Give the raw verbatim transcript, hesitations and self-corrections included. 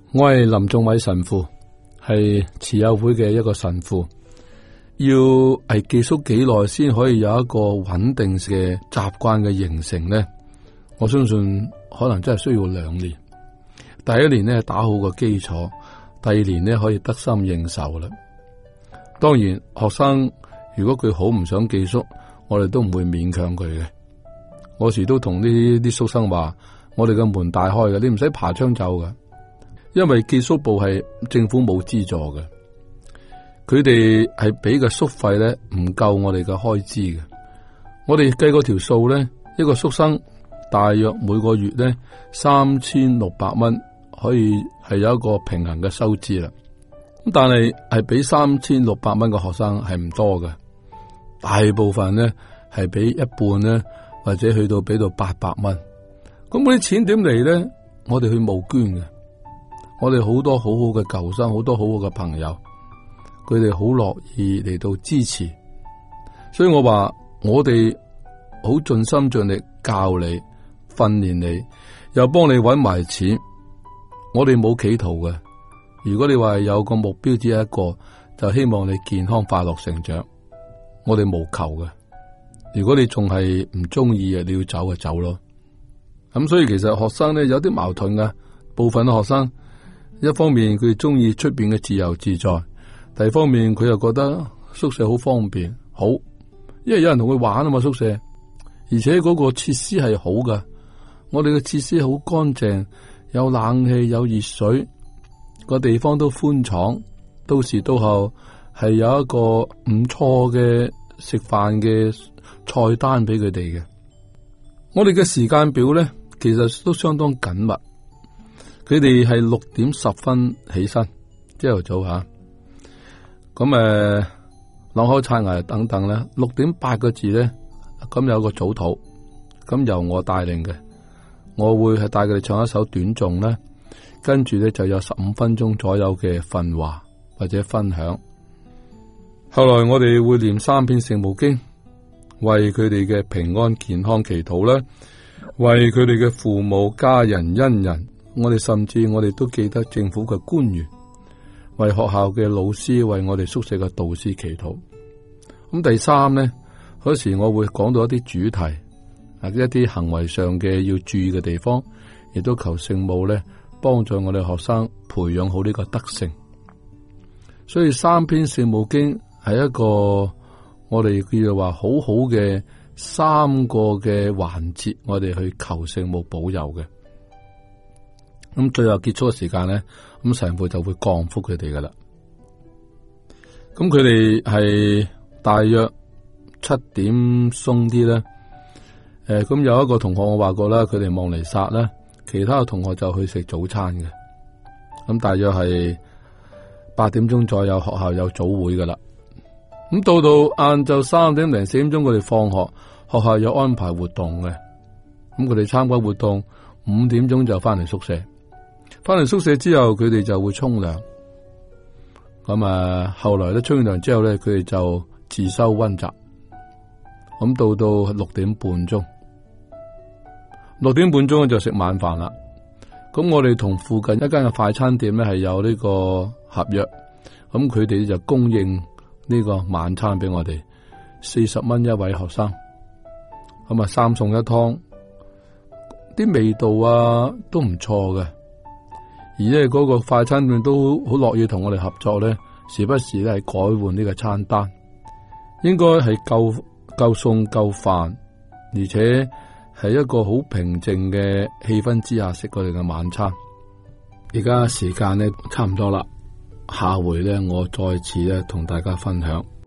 我係林仲偉神父，係慈幼會嘅一個神父。要係寄宿幾耐先可以有一個穩定嘅習慣嘅形成呢？我相信可能真係需要兩年。第一年呢，打好個基礎，第二年呢，可以得心應手啦。當然，學生如果佢好唔想寄宿，我哋都唔會勉強佢嘅。我時都同呢啲宿生話，我哋嘅門大開嘅，你唔使爬窗走嘅，因為寄宿部係政府冇資助嘅，佢哋係俾嘅宿費咧唔夠我哋嘅開支嘅。我哋計嗰條數咧，一個宿生大約每個月咧三千六百蚊，可以係有一個平衡嘅收支啦。咁但係係俾三千六百蚊嘅學生係唔多嘅，大部分咧係俾一半咧，或者去到俾到八百蚊。咁嗰啲錢點嚟咧？我哋去募捐嘅。我哋好多好好嘅舊生，好多好好嘅朋友，佢哋好樂意嚟到支持。所以我話我哋好盡心盡力教你、訓練你，又幫你搵埋錢。我哋冇企圖嘅。如果你話有個目標只係一個，就希望你健康快樂成長。我哋無求嘅。如果你仲係唔中意嘅，你要走就走咯。咁所以其實學生咧有啲矛盾嘅，部分嘅學生一方面佢中意出邊嘅自由自在，第二方面佢又覺得宿舍好方便好，因為有人同佢玩啊嘛，宿舍，而且嗰個設施係好噶，我哋嘅設施好乾淨，有冷氣有熱水，個地方都寬敞，到時到後係有一個唔錯嘅食飯嘅菜單俾佢哋嘅。我哋嘅時間表咧，其實都相當緊密。佢哋係六點十分起身，朝頭早吓。咁誒，朗口刷牙等等咧，六點八個字咧，咁有個早禱，咁由我帶領嘅，我會係帶佢哋唱一首短頌咧，跟住咧就有十五分鐘左右嘅訓話或者分享。後來我哋會念三篇聖母經，為佢哋嘅平安健康祈禱啦，為佢哋嘅父母家人恩人，我哋甚至我哋都記得政府嘅官員，為學校嘅老師，為我哋宿舍嘅導師祈禱。咁第三呢，嗰時我會講到一啲主題，啊一啲行為上嘅要注意嘅地方，亦都求聖母咧幫助我哋學生培養好呢個德性。所以三篇聖母經係一個我哋叫做話好好嘅三個嘅環節，我哋去求聖母保佑嘅。咁最後結束嘅時間咧，咁神父就會降福佢哋噶啦。咁佢哋係大約七點鬆啲咧。誒、呃，咁有一個同學我話過啦，佢哋望彌撒啦，其他嘅同學就去食早餐嘅。咁大約係八點鐘左右，學校有早會噶啦。咁到到晏晝三點零四點鐘，佢哋放學，學校有安排活動嘅。咁佢哋參加活動，五點鐘就翻嚟宿舍。翻嚟宿舍之後，佢哋就會沖涼。咁啊，後來咧沖完涼之後咧，佢哋就自修溫習。咁到到六點半鐘，六點半鐘就食晚飯啦。咁我哋同附近一間嘅快餐店咧係有呢個合約，咁佢哋就供應呢個晚餐俾我哋，四十蚊一位學生。咁啊，三餸一湯，啲味道啊都唔錯嘅。而咧嗰個快餐店都好樂意同我哋合作咧，時不時咧係改換呢個餐單，應該係夠夠餸夠飯，而且係一個好平靜嘅氣氛之下食佢哋嘅晚餐。而家時間咧差唔多啦，下回咧我再次咧同大家分享。